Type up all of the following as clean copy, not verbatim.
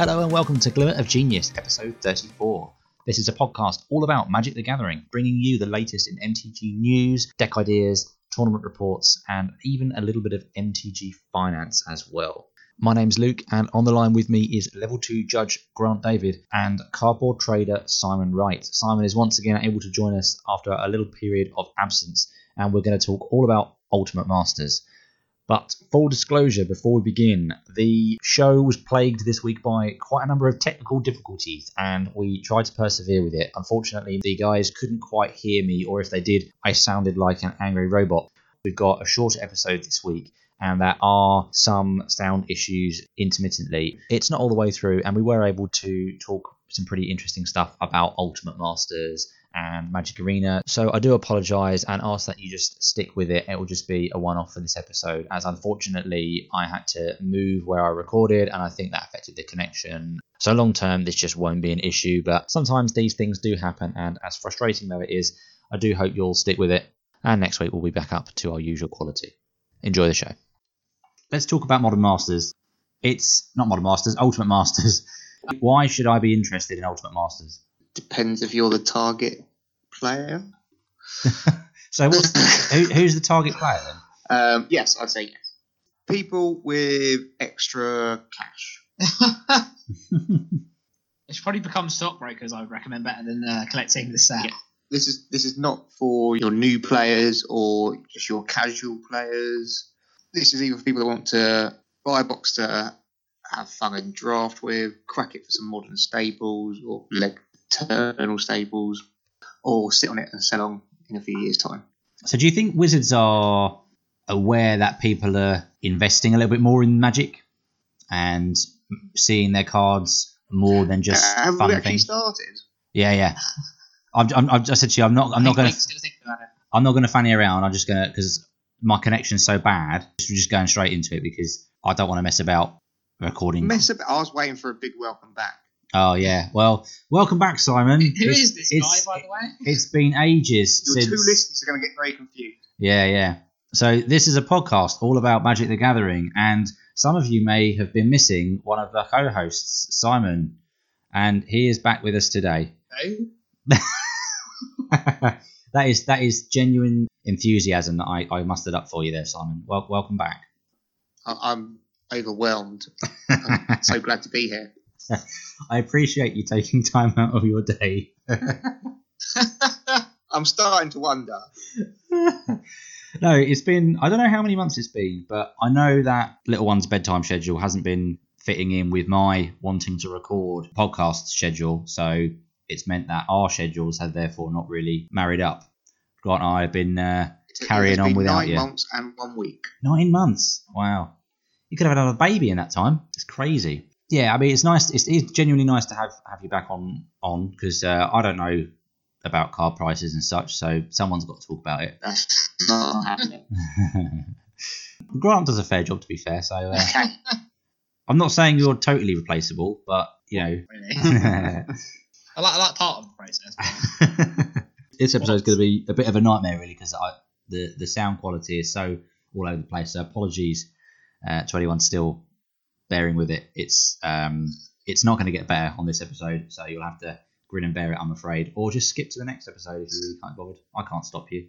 Hello and welcome to Glimmer of Genius, episode 34. This is a podcast all about Magic the Gathering, bringing you the latest in MTG news, deck ideas, tournament reports, and even a little bit of MTG finance as well. My name's Luke, and on the line with me is Level 2 Judge Grant David and cardboard trader Simon Wright. Simon is once again able to join us after a little period of absence, and we're going to talk all about Ultimate Masters. But full disclosure before we begin, the show was plagued this week by quite a number of technical difficulties, and we tried to persevere with it. Unfortunately, the guys couldn't quite hear me, or if they did, I sounded like an angry robot. We've got a shorter episode this week, and there are some sound issues intermittently. It's not all the way through, and we were able to talk some pretty interesting stuff about Ultimate Masters and Magic Arena. So I do apologise and ask that you just stick with it. It will just be a one-off for this episode, as unfortunately I had to move where I recorded, and I think that affected the connection. So long term, this just won't be an issue, but sometimes these things do happen, and as frustrating though it is, I do hope you'll stick with it. And next week we'll be back up to our usual quality. Enjoy the show. Let's talk about Modern Masters. It's not Modern Masters, Ultimate Masters. Why should I be interested in Ultimate Masters? Depends if you're the target player. So who's the target player then? Yes, I'd say yes. People with extra cash. It should probably become stockbrokers, I would recommend, better than collecting the set. Yeah. This is not for your new players or just your casual players. This is either for people that want to buy a box to have fun and draft with, crack it for some modern staples or eternal staples, or sit on it and sell on in a few years' time. So do you think Wizards are aware that people are investing a little bit more in Magic and seeing their cards more than just have fun we actually things? started? Yeah. I said to you, I'm not going to fanny around. I'm just going to, because my connection's so bad, we're just going straight into it because I don't want to mess about recording. I was waiting for a big welcome back. Oh yeah, well, welcome back, Simon. Who is this guy, by the way? It's been ages Your since... two listeners are going to get very confused. Yeah. So this is a podcast all about Magic the Gathering, and some of you may have been missing one of the co-hosts, Simon, and he is back with us today. No? That is genuine enthusiasm that I mustered up for you there, Simon. Welcome back. I'm overwhelmed. I'm so glad to be here. I appreciate you taking time out of your day. I'm starting to wonder. No, it's been, I don't know how many months it's been, but I know that little one's bedtime schedule hasn't been fitting in with my wanting to record podcast schedule, so it's meant that our schedules have therefore not really married up. Grant and I have been carrying on without you. 9 months and 1 week. 9 months? Wow. You could have had another baby in that time. It's crazy. Yeah, I mean, it's nice. It's genuinely nice to have you back on because I don't know about car prices and such, so someone's got to talk about it. That's not happening. Grant does a fair job, to be fair. So Okay. I'm not saying you're totally replaceable, but you know. Really? I like part of the process. This episode's going to be a bit of a nightmare, really, because the sound quality is so all over the place. So apologies to anyone still bearing with it. It's not going to get better on this episode, so you'll have to grin and bear it, I'm afraid, or just skip to the next episode if you really can't be bothered. I can't stop you.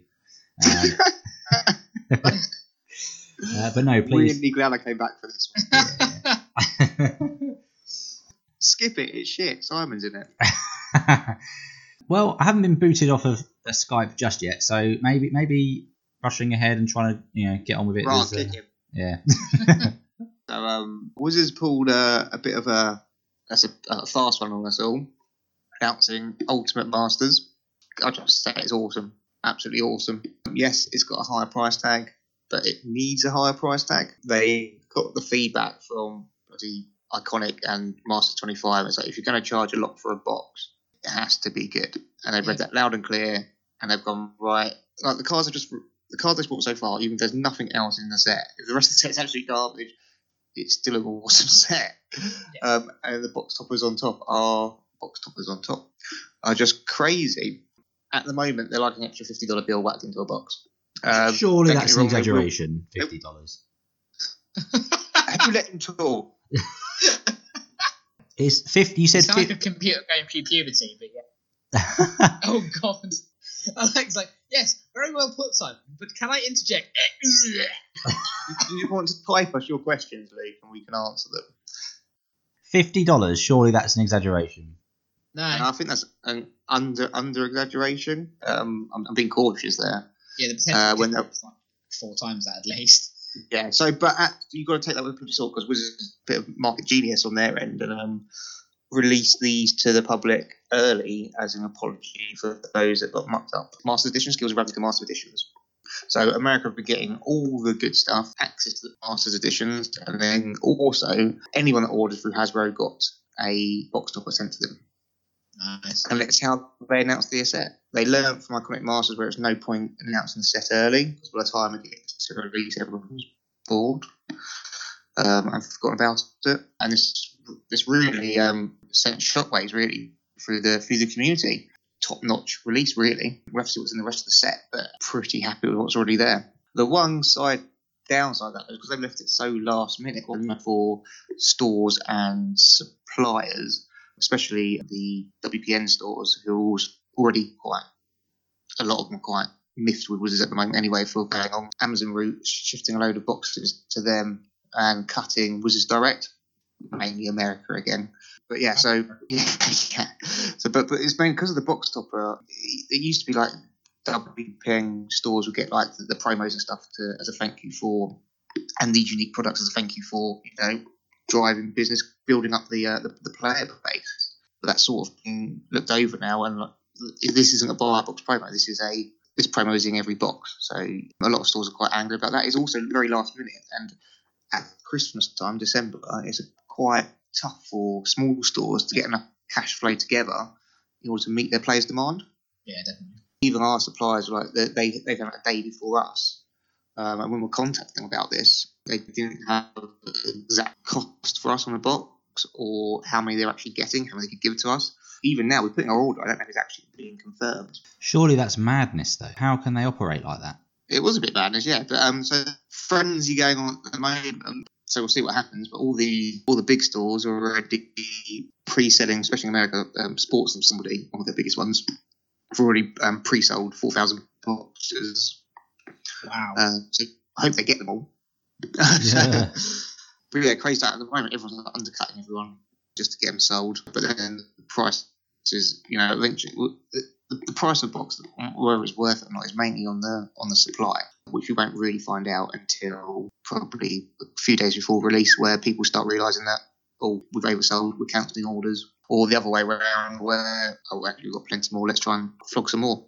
But no, please. Really glad I came back for this one. Skip it. It's shit. Simon's in it. Well, I haven't been booted off of Skype just yet, so maybe rushing ahead and trying to get on with it. Right, kick him. Yeah. So Wizards pulled a bit of a fast one on us all, announcing Ultimate Masters. I just say it's awesome, absolutely awesome. Yes, it's got a higher price tag, but it needs a higher price tag. They got the feedback from the Iconic and Masters 25. It's like, if you're going to charge a lot for a box, it has to be good. And they've read that loud and clear, and they've gone, right, like the cards they've bought so far, even if there's nothing else in the set, if the rest of the set's absolute garbage, it's still an awesome set. Yeah. And the box toppers on top are just crazy. At the moment, they're like an extra $50 bill whacked into a box. Surely that's an exaggeration, $50. Have you let him talk? It's 50. You said It's like 50. a computer going through puberty, but yeah. Oh God. Alex's like, yes, very well put, Simon. But can I interject? Do you want to type us your questions, Luke, and we can answer them? $50. Surely that's an exaggeration. No. And I think that's an under exaggeration. I'm being cautious there. Yeah, the potential when is like 4 times that at least. Yeah, so you've got to take that with a pinch of salt because Wizards is a bit of market genius on their end and released these to the public early as an apology for those that got mucked up. Masters Edition skills are replica Master Editions. So America will be getting all the good stuff, access to the Masters Editions, and then also anyone that ordered through Hasbro got a box topper sent to them. Nice. And that's how they announced the set. They learned from Iconic Masters where there's no point in announcing the set early because by the time it gets to release, everyone's bored and forgotten about it. And this really sent shockwaves really through the community. Top-notch release, really. We'll have to see what's in the rest of the set, but pretty happy with what's already there. The one downside of that is because they've left it so last minute for stores and suppliers, especially the WPN stores, who are already a lot of them are quite miffed with Wizards at the moment anyway for going on Amazon route, shifting a load of boxes to them and cutting Wizards Direct, mainly America again. But yeah, so yeah. So but it's mainly because of the box topper. It used to be like WPN stores would get like the promos and stuff as a thank you for, and these unique products as a thank you for, driving business, building up the player base. But that sort of thing looked over now, and this isn't a buy box promo. This promo is in every box. So a lot of stores are quite angry about that. It's also very last minute, and at Christmas time, December, it's quite tough for small stores to get enough cash flow together in order to meet their players' demand. Yeah, definitely. Even our suppliers, like they came out a day before us, and when we contacted them about this, they didn't have the exact cost for us on the box or how many they're actually getting, how many they could give it to us. Even now, we're putting our order. I don't know if it's actually being confirmed. Surely that's madness, though. How can they operate like that? It was a bit madness, yeah. But so frenzy going on at the moment. So we'll see what happens. But all the big stores are already pre-selling, especially in America. Sports and somebody, one of the biggest ones, have already pre-sold 4,000 boxes. Wow. So I hope they get them all. Yeah. But yeah, crazy at the moment. Everyone's undercutting everyone just to get them sold. But then the price is, eventually the price of a box, whether it's worth it or not, is mainly on the supply, which we won't really find out until probably a few days before release, where people start realising that, we've oversold, we're cancelling orders, or the other way around, where actually we've got plenty more, let's try and flog some more.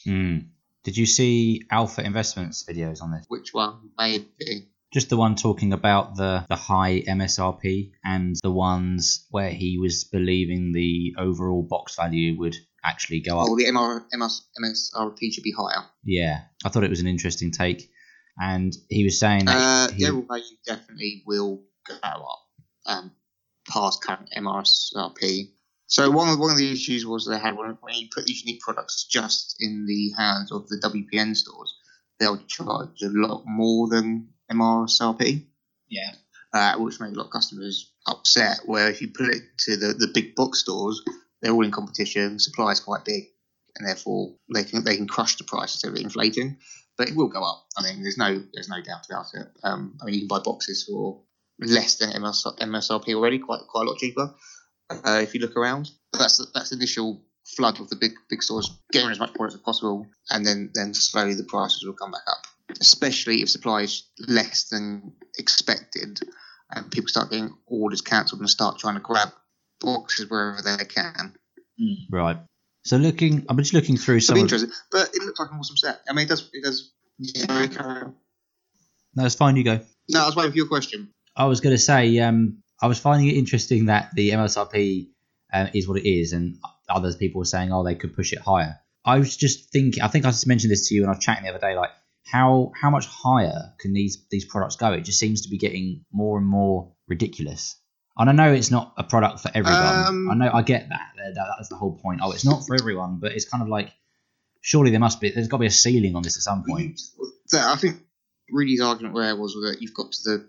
Did you see Alpha Investments videos on this? Which one? Maybe. Just the one talking about the high MSRP and the ones where he was believing the overall box value would actually go up. The MSRP should be higher. Yeah, I thought it was an interesting take. And he was saying that the overall value definitely will go up past current MSRP. So one of the issues was they had when you put these unique products just in the hands of the WPN stores, they'll charge a lot more than MSRP. Yeah. Which made a lot of customers upset. Where if you put it to the big box stores, they're all in competition. Supply is quite big, and therefore they can crush the price instead of inflating. But it will go up. I mean, there's no doubt about it. You can buy boxes for less than MSRP already, quite a lot cheaper. If you look around, but that's the initial flood of the big stores getting as much product as possible, and then slowly the prices will come back up. Especially if supply is less than expected, and people start getting orders cancelled and start trying to grab boxes wherever they can. Right. So I'm just looking through some. Interesting, but it looks like an awesome set. I mean, it does. Yeah, No, it's fine. You go. No, I was waiting for your question. I was going to say, I was finding it interesting that the MSRP is what it is, and other people were saying, they could push it higher. I was just thinking. I think I just mentioned this to you when I was chatting the other day, like. How much higher can these products go? It just seems to be getting more and more ridiculous. And I know it's not a product for everyone. I get that. That's the whole point. It's not for everyone, but it's kind of like, surely there's got to be a ceiling on this at some point. I think Rudy's argument there was that you've got to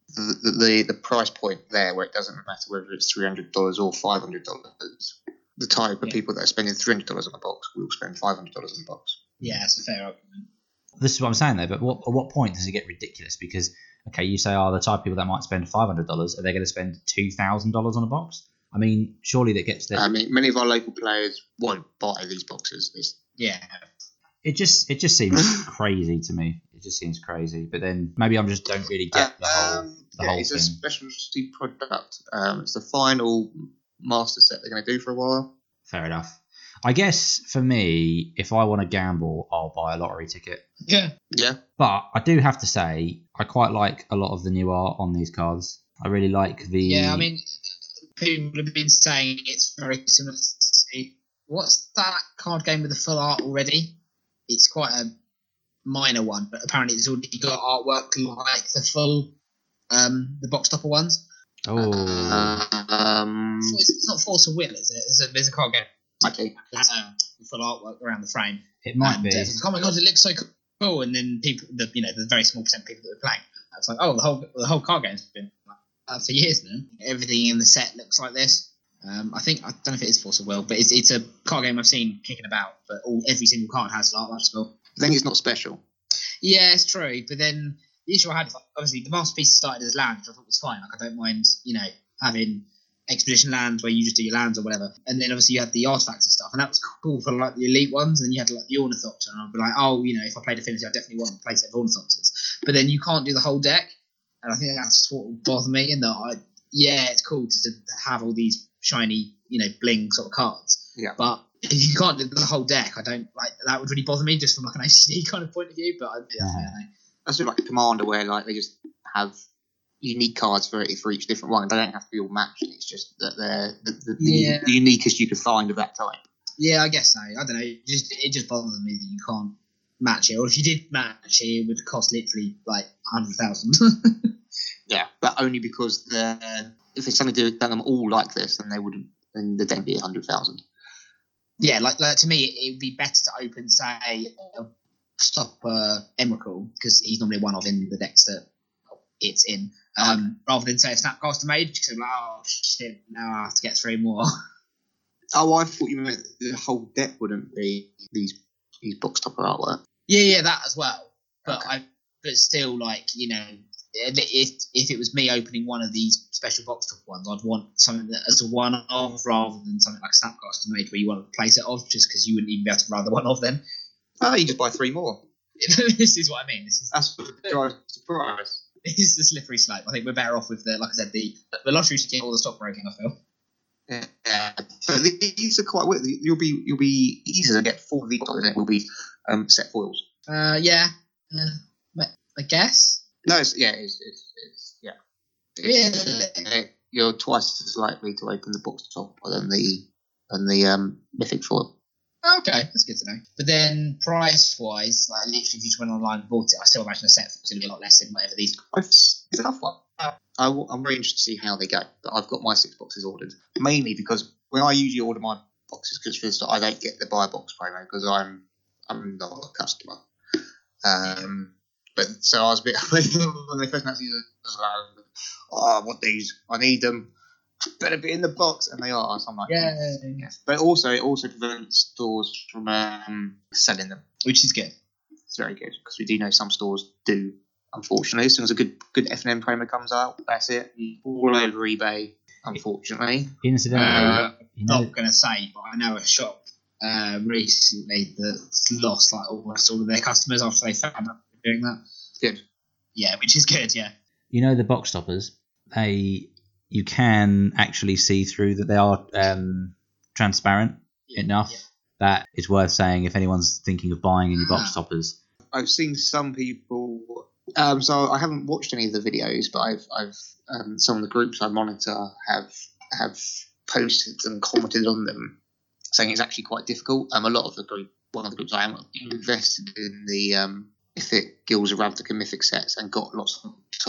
the price point there, where it doesn't matter whether it's $300 or $500. The type of people that are spending $300 on a box will spend $500 on a box. Yeah, it's a fair argument. This is what I'm saying though. But at what point does it get ridiculous? Because okay, you say, the type of people that might spend $500, are they going to spend $2,000 on a box? I mean, surely that gets there. I mean, many of our local players won't buy these boxes. Yeah. It just seems crazy to me. It just seems crazy. But then maybe I just don't really get the whole it's thing. a specialty product. It's the final master set they're going to do for a while. Fair enough. I guess for me, if I want to gamble, I'll buy a lottery ticket. Yeah. Yeah. But I do have to say, I quite like a lot of the new art on these cards. I really like the... Yeah, I mean, people have been saying it's very similar to... What's that card game with the full art already? It's quite a minor one, but apparently it's already got artwork like the full, the box topper ones. Oh. It's not Force of Will, is it? There's a card game. Okay. Full artwork around the frame. It might be. Oh my god, it looks so cool! And then people, the very small percent of people that were playing, it's like, oh, the whole card game's been like for years now. Everything in the set looks like this. I don't know if it is Force of Will, but it's a card game I've seen kicking about. But every single card has art. That's cool. I think it's not special. Yeah, it's true. But then the issue I had is obviously the masterpiece started as land, which I thought was fine. Like I don't mind, having expedition lands where you just do your lands or whatever. And then obviously you had the artifacts and stuff, and that was cool for like the elite ones. And then you had like the Ornithopter, and I'd be like, if I played Affinity, I definitely want to play set of Ornithopters. But then you can't do the whole deck, and I think that's what would bother me. In that, it's cool to have all these shiny, bling sort of cards. Yeah. But if you can't do the whole deck, I don't like that. Would really bother me just from like an OCD kind of point of view. But That's sort of like a Commander where like they just have unique cards for each different one. They don't have to be all matched. It's just that they're the uniquest you could find of that type. Yeah, I guess so. I don't know. It just bothers me that you can't match it. Or if you did match it, it would cost literally like 100,000. Yeah, but only because if they suddenly done them all like this, then they'd then be 100,000. Yeah, like to me, it would be better to open, say, Stopper Emrakul, because he's normally one of in the decks that it's in, rather than say a Snapcaster Mage, because I'm like, oh shit, now I have to get 3 more. Oh, I thought you meant the whole deck wouldn't be these box topper artwork. Yeah, that as well. But Okay. but still, like, if it was me opening one of these special box top ones, I'd want something that as a one-off rather than something like Snapcaster Mage where you want to place it off, just because you wouldn't even be able to run the one off then. Oh, you just buy 3 more. This is what I mean. That's the surprise. This is the slippery slope. I think we're better off with the lottery to get all the stockbroking, I feel. Yeah, so these are quite weird. You'll be easy to get 4 of these, and it will be set foils. Yeah, I guess. No, it's you're twice as likely to open the box topper than the mythic foil. Okay, that's good to know. But then price-wise, like literally if you just went online and bought it, I still imagine a set was going to be a lot less than whatever these. It's a tough one. I'm very interested to see how they go, but I've got my 6 boxes ordered, mainly because when I usually order my boxes, because I don't get the buy box promo because I'm not a customer. But so I was a bit when they first announced these, I was like, I want these, I need them, better be in the box, and they are. So I'm like, yes. But also it also prevents stores from selling them, which is good. It's very good because we do know some stores do. Unfortunately, as soon as a good FNM promo comes out, that's it. All over eBay, unfortunately. Incidentally, not going to say, but I know a shop recently that's lost like almost all of their customers after they found out doing that. Good. Yeah, which is good, yeah. The box toppers, you can actually see through that they are transparent enough that it's worth saying if anyone's thinking of buying any box toppers. I've seen some people... so I haven't watched any of the videos, but I've some of the groups I monitor have posted and commented on them, saying it's actually quite difficult. A lot of one of the groups I am invested in the Mythic Guilds of Ravnica Mythic sets and got lots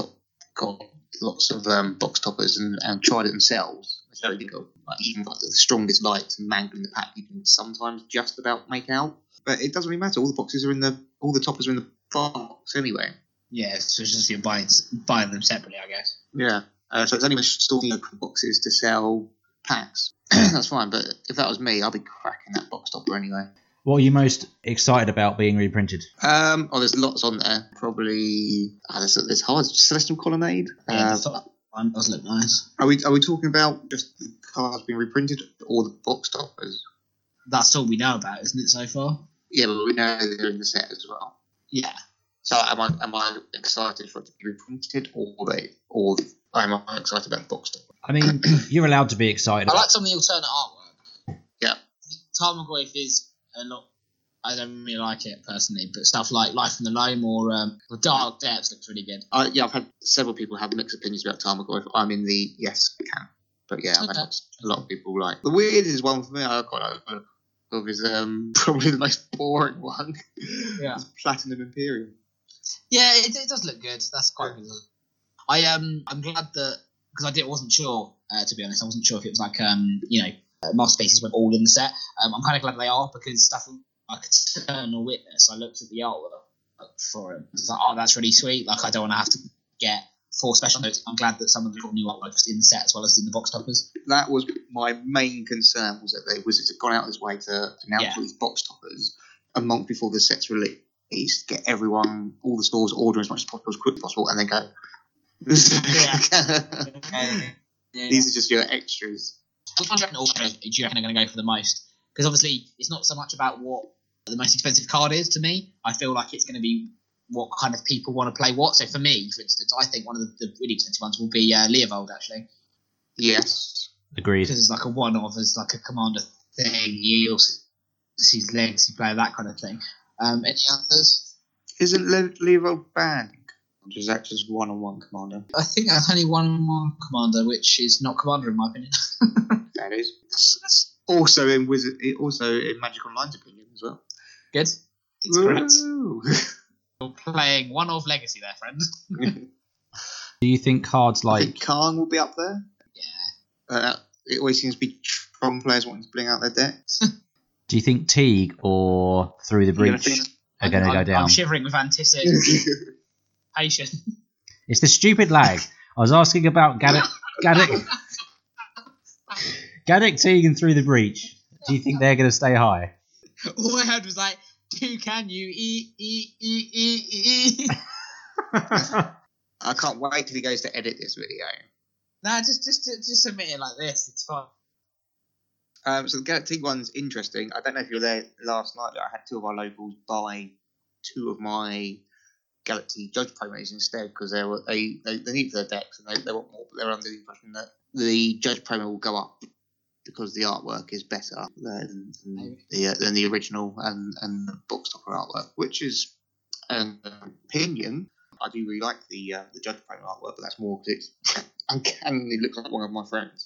of box toppers and tried it themselves. It's very difficult. Like even like the strongest lights and mangling the pack, you can sometimes just about make out. But it doesn't really matter. All the toppers are in the box anyway. Yeah, so it's just you're buying them separately, I guess. Yeah. So it's only storing local boxes to sell packs. That's fine, but if that was me, I'd be cracking that box topper anyway. What are you most excited about being reprinted? There's lots on there. Probably there's hard Celestial Colonnade. Yeah, that one does look nice. Are we talking about just the cards being reprinted or the box toppers? That's all we know about, isn't it, so far? Yeah, but we know they're in the set as well. Yeah. So am I excited for it to be reprinted, or am I excited about the box topper? I mean, you're allowed to be excited. I like some of the alternate artwork. Yeah. Tarmogoyf is a lot. I don't really like it personally, but stuff like Life in the Loam or Dark Depths looks really good. I've had several people have mixed opinions about Tarmogoyf. I'm in the yes camp, but yeah, I've had a lot of people like the weird is one for me. I quite like of is probably the most boring one. Yeah, it's Platinum Imperium. Yeah, it does look good. That's quite good. I'm glad that because wasn't sure to be honest. I wasn't sure if it was like Masterpieces went all in the set. I'm kind of glad they are because stuff like Eternal Witness. I looked at the artwork for it. It's like, oh, that's really sweet. Like I don't want to have to get 4 special notes. I'm glad that some of the new artwork was in the set as well as in the box toppers. That was my main concern, was that Wizards had gone out of his way to announce all these box toppers a month before the set's released, get everyone, all the stores order as much as possible, as quick as possible, and then go. These are just your extras. Which one do you reckon are going to go for the most? Because obviously it's not so much about what the most expensive card is to me. I feel like it's going to be what kind of people want to play what. So for me, for instance, I think one of the really expensive ones will be Leovold, actually. Yes. Agreed. Because it's like a one-off, as like a commander thing. You also see his legacy player, that kind of thing. Any others? Isn't Leovold banned? Or is that just one-on-one commander? I think that's only one commander, which is not commander in my opinion. That is. It's also in Magic Online's opinion as well. Good. It's correct. You're playing one-off legacy there, friend. Do you think cards I think Karn will be up there. Yeah. It always seems to be strong players wanting to bring out their decks. Do you think Teague or Through the Breach are going to go down? I'm shivering with anticipation. It's the stupid lag. I was asking about Gaddock, Teague and Through the Breach. Do you think they're going to stay high? All I heard was like, can you I can't wait till he goes to edit this video. Nah, just submit it like this. It's fine. So the Galactic one's interesting. I don't know if you were there last night, but I had 2 of our locals buy 2 of my Galactic Judge promos instead because they need for their decks and they want more, but they're under the impression that the Judge promo will go up because the artwork is better than the original and the box topper artwork, which is an opinion. I do really like the Judge promo artwork, but that's more because it uncannily looks like one of my friends.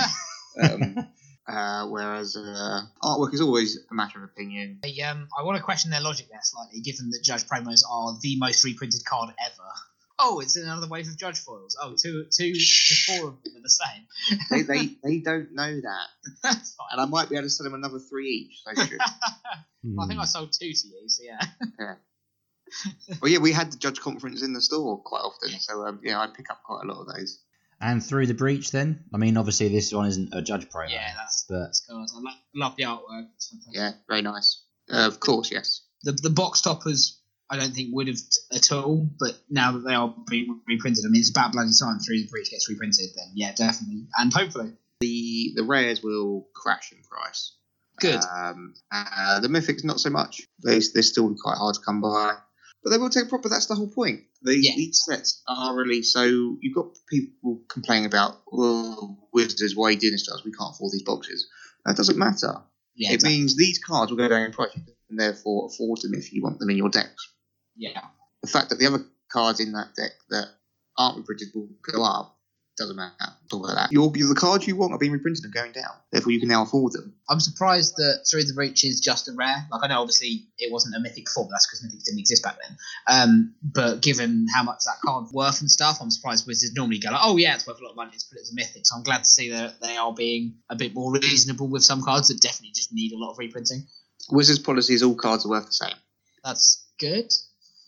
Whereas artwork is always a matter of opinion. I want to question their logic there slightly, given that Judge promos are the most reprinted card ever. Oh, it's another wave of Judge foils. Oh, two to 4 of them are the same. they don't know that. That's fine. And I might be able to sell them another 3 each. So I think I sold 2 to you, so yeah. Yeah. Well, yeah, we had the Judge conference in the store quite often, so I pick up quite a lot of those. And Through the Breach, then? I mean, obviously this one isn't a Judge promo. Yeah, that's cool. I love the artwork. It's fantastic. Yeah, very nice. Of course, yes. The box toppers, I don't think would have at all, but now that they are being reprinted, I mean, it's about bloody time Through the Breach gets reprinted. Then yeah, definitely, and hopefully the rares will crash in price. Good. The mythics not so much. They're still quite hard to come by. But they will take profit. That's the whole point. Each sets are released, so you've got people complaining about, Wizards, why are you doing this to us? We can't afford these boxes. That doesn't matter. Yeah, it means these cards will go down in price, and therefore afford them if you want them in your decks. Yeah. The fact that the other cards in that deck that aren't reprinted will go up doesn't matter. Talk about that. The cards you want are being reprinted and going down. Therefore, you can now afford them. I'm surprised that Through the Breach is just a rare. Like, I know, obviously, it wasn't a mythic before, but that's because mythics didn't exist back then. But given how much that card's worth and stuff, I'm surprised Wizards normally go like, oh, yeah, it's worth a lot of money, let's put it as a mythic. So I'm glad to see that they are being a bit more reasonable with some cards that definitely just need a lot of reprinting. Wizards' policy is all cards are worth the same. That's good.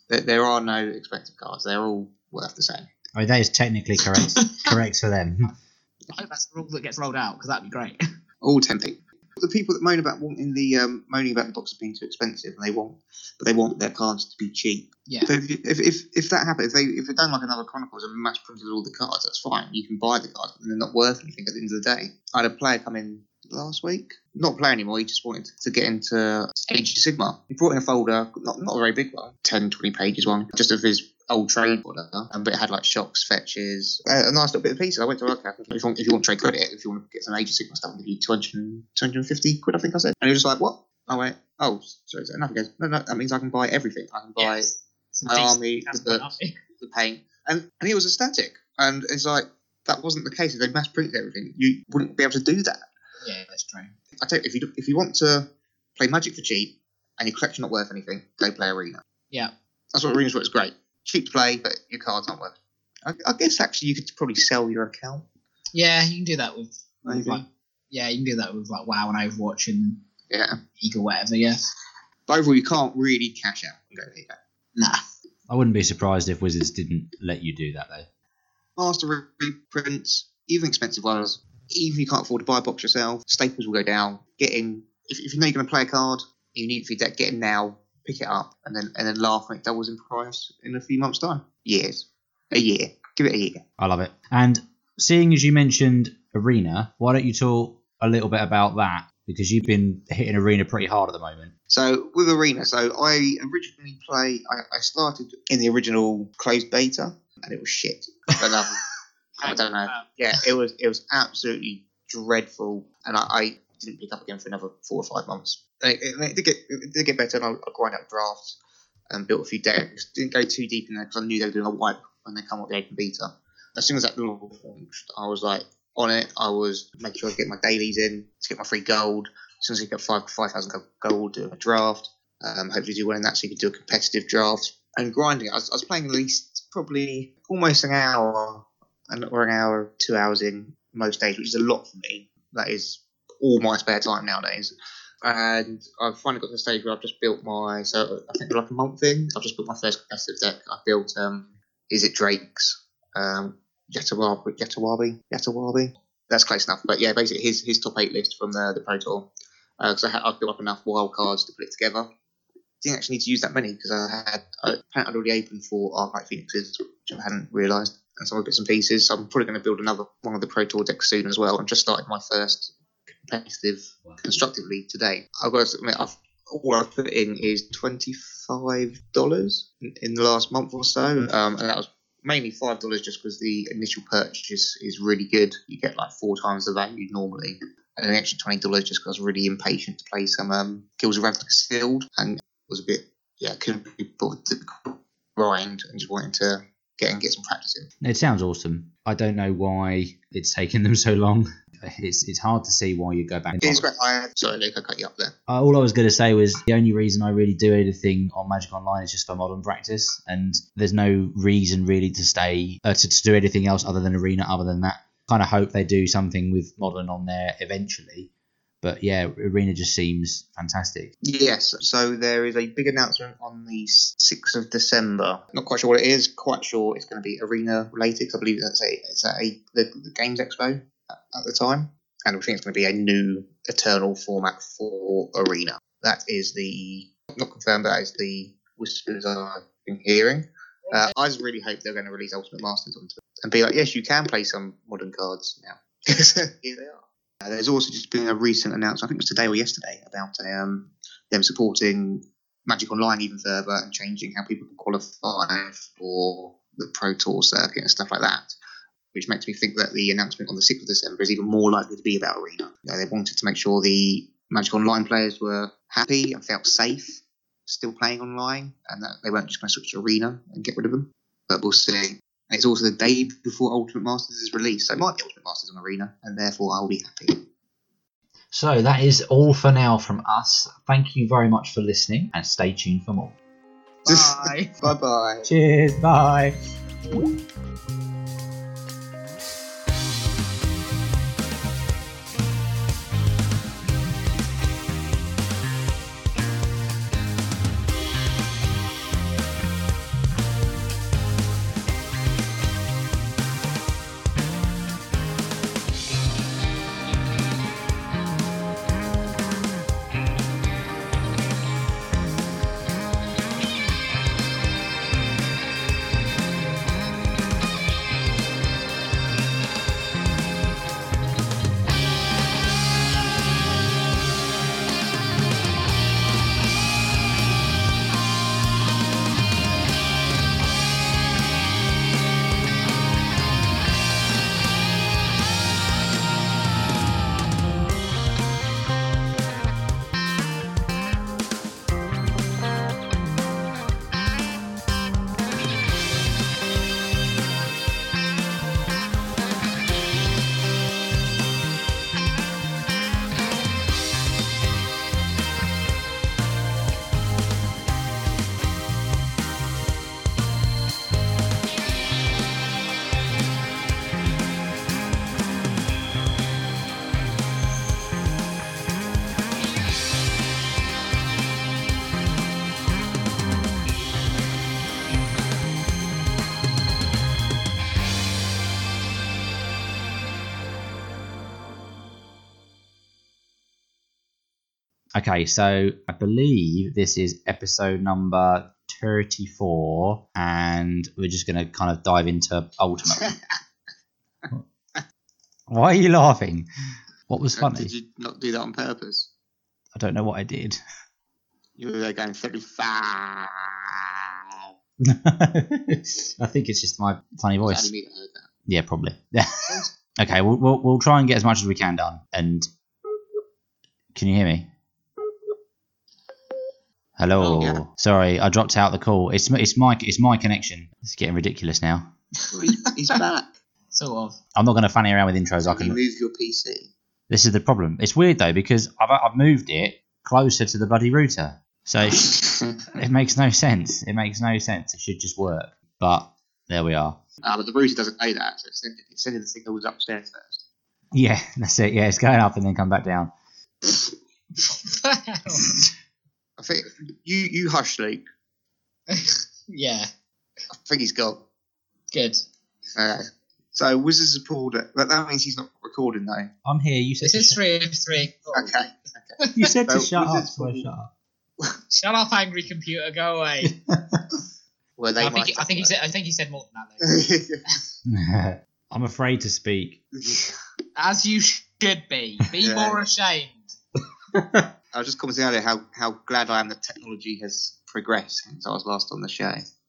There are no expensive cards. They're all worth the same. I mean, that is technically correct for them. I hope that's the rule that gets rolled out because that'd be great. All 10p. The people that moan about wanting moaning about the boxes being too expensive, and they want their cards to be cheap. Yeah. So if that happens, if they've done like another Chronicles and mass printed all the cards, that's fine. You can buy the cards, but they're not worth anything at the end of the day. I had a player come in last week, not play anymore. He just wanted to get into Age of Sigmar. He brought in a folder, not a very big one, 10, 20 pages one, just of his old trade folder, but it had like shocks, fetches, a nice little bit of pieces. I went to work out if you want trade credit, if you want to get some Age of Sigmar stuff, I'll give you 250 quid, I think I said. And he was just like, what? I went, oh, sorry, is that enough? He goes, no, that means I can buy everything. I can buy my army, the paint. And he was ecstatic. And it's like, that wasn't the case. If they mass printed everything, you wouldn't be able to do that. Yeah, that's true. I tell you, if you want to play Magic for cheap and your collection not worth anything, go play Arena. Yeah. That's what Arena's works great. Cheap to play, but your cards aren't worth it. I guess actually you could probably sell your account. Yeah, you can do that with Maybe. you can do that with like WoW and Overwatch and Eagle, whatever. Yeah. But overall, you can't really cash out and go there. Nah. I wouldn't be surprised if Wizards didn't let you do that, though. Master reprints, even expensive ones, even if you can't afford to buy a box yourself, staples will go down. Get in. If you know you're going to play a card, you need it for your deck, get in now, pick it up, and then laugh when it doubles in price in a few months' time. A year. Give it a year. I love it. And seeing as you mentioned Arena, why don't you talk a little bit about that? Because you've been hitting Arena pretty hard at the moment. So with Arena, I originally I started in the original closed beta, and it was shit. But, I don't know. Yeah, it was absolutely dreadful, and I didn't pick up again for another 4 or 5 months. It did get better, and I grind out drafts and built a few decks. Didn't go too deep in there because I knew they were doing a wipe when they come up with the open beta. As soon as that launched, I was like on it. I was making sure I get my dailies in to get my free gold. As soon as you get 5,000 gold, do a draft. Hopefully do well in that so you can do a competitive draft. And grinding, I was playing at least probably almost an hour, or an hour, 2 hours in most days, which is a lot for me. That is all my spare time nowadays. And I've finally got to the stage where I've just built I think like a month in, I've just built my first competitive deck. I built, is it Drake's? Yatawabi? That's close enough. But yeah, basically his top 8 list from the Pro Tour. Because I've built up enough wild cards to put it together. Didn't actually need to use that many because I'd already opened for Arclight Phoenixes, which I hadn't realised, and some other bits and pieces. So I'm probably going to build another one of the Pro Tour decks soon as well. I've just started my first competitive constructive league today. I've got to admit, all I've put in is $25 in the last month or so, and that was mainly $5 just because the initial purchase is really good. You get like 4 times the value normally. And an extra $20 just because I was really impatient to play some Guilds of Ravnica Sealed, and was a bit, couldn't be bothered to grind and just wanted to get some practice in. It sounds awesome. I don't know why it's taken them so long. It's hard to see why you go back. It's great. Sorry, Luke, I cut you up there. All I was going to say was the only reason I really do anything on Magic Online is just for modern practice, and there's no reason really to stay to do anything else other than Arena. Other than that, kind of hope they do something with modern on there eventually. But yeah, Arena just seems fantastic. Yes, so there is a big announcement on the 6th of December. Not quite sure what it is. Quite sure it's going to be Arena related because I believe it's at the Games Expo at the time, and I think it's going to be a new Eternal format for Arena. That is not confirmed, but that is the whispers I've been hearing. I just really hope they're going to release Ultimate Masters onto it and be like, yes, you can play some modern cards now. Here they are. There's also just been a recent announcement, I think it was today or yesterday, about them supporting Magic Online even further and changing how people can qualify for the Pro Tour circuit and stuff like that, which makes me think that the announcement on the 6th of December is even more likely to be about Arena. They wanted to make sure the Magic Online players were happy and felt safe still playing online, and that they weren't just going to switch to Arena and get rid of them. But we'll see. And it's also the day before Ultimate Masters is released, so it might be Ultimate Masters on Arena, and therefore I'll be happy. So that is all for now from us. Thank you very much for listening, and stay tuned for more. Bye. Bye-bye. Cheers, bye. Okay, so I believe this is episode number 34, and we're just going to kind of dive into Ultimate. Why are you laughing? What was funny? Did you not do that on purpose? I don't know what I did. You were there going 35. I think it's just my funny It was voice. only me that heard that. Yeah, probably. Okay, we'll try and get as much as we can done. And can you hear me? Hello. Oh, yeah. Sorry, I dropped out the call. It's my connection. It's getting ridiculous now. He's back. Sort of. I'm not going to fanny around with intros. I Can you can. move your PC? This is the problem. It's weird though because I've moved it closer to the bloody router, so it makes no sense. It makes no sense. It should just work. But there we are. But the router doesn't know that, so it's sending the signals upstairs first. Yeah, that's it. Yeah, it's going up and then come back down. I think you hush, Luke. Yeah, I think he's gone. good. Okay. So Wizards have pulled it, but that means he's not recording though. I'm here. You said This is 3 of 3. Okay. You said to So shut up. Wizards So I pulled- shut up. Shut up, angry computer. Go away. Well, they I might think he said more than that though. I'm afraid to speak. As you should be. Be Yeah. more ashamed. I was just commenting earlier how glad I am that technology has progressed since I was last on the show.